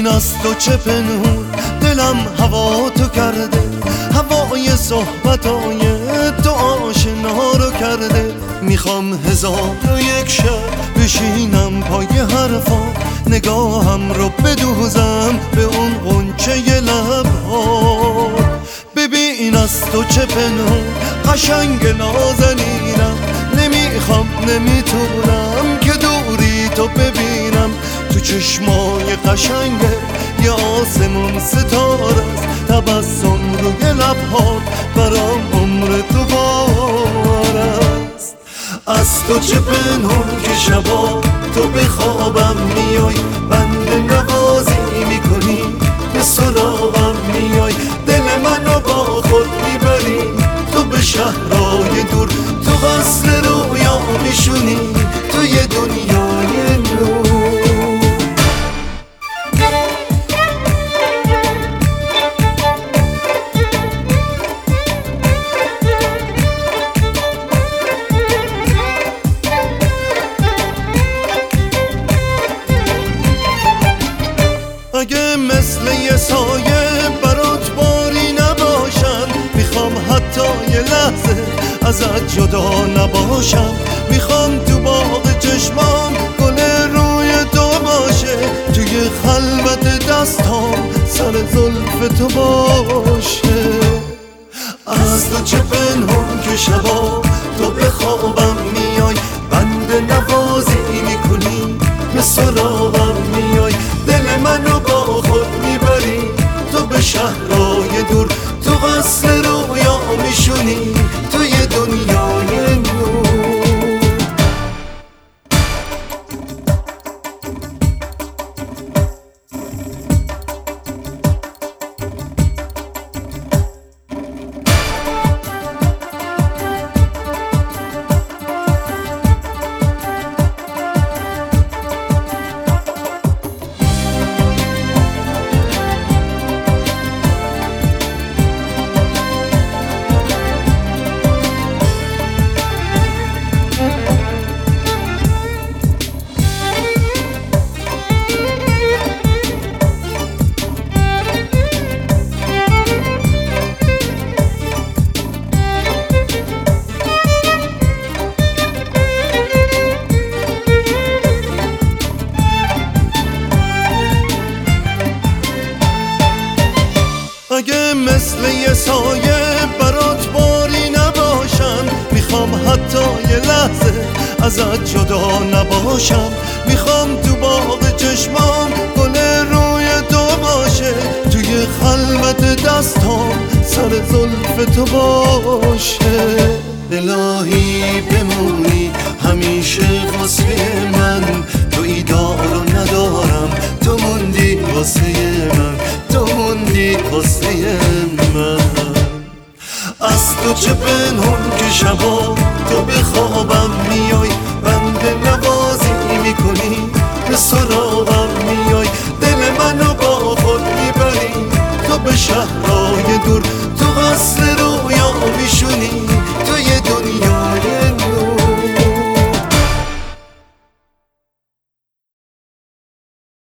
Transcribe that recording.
ببین از تو چه پنهون، دلم هوا تو کرده، هوای صحبتای تو آشنا رو کرده. میخوام 1001 شب بشینم پای حرفا، نگاهم رو بدوزم به اون غنچه لبها. ببین از تو چه پنهون، قشنگ نازنینم، نمیخوام نمیتونم که دوری تو ببینم. تو چشمای قشنگه یه آسمون ستاره است، تبسم روی لبهات برام عمر دوباره است. از تو چه پنهون که شبا تو به خوابم میای، بنده نوازی میکنی به سراغم میای، دل منو با خود میبری تو به شهرهای دور، تو قصر رویا میشونی تو یه دنیای نور. اگه مثل یه سایه برات باری نباشم، میخوام حتی یه لحظه ازت جدا نباشم. میخوام تو باغ چشمام گل روی تو باشه، توی خلوت دستام سر زلف تو باشه. از تو چه پنهون که شبا تو به خوابم میای، بنده نوازی میکنی به سراغم میای، دل منو با خود میبری تو به شهرهای دور، تو قصر رویا میشونی تو یه دنیای نور. اگه مثل یه سایه برات باری نباشم، میخوام حتی یه لحظه ازت جدا نباشم. میخوام تو باغ چشمام گل روی تو باشه، توی خلوت دستام سر زلف تو باشه. الهی بمونی همیشه واسه من، تو ایدارو ندارم، تو موندی واسه من، تو موندی واسه من. از تو چه پنهون که شبا تو به خوابم میای، بنده نوازی میکنی به سراغم میای، دل منو با خود میبری تو به شهرهای دور، تو قصر رویا میشونی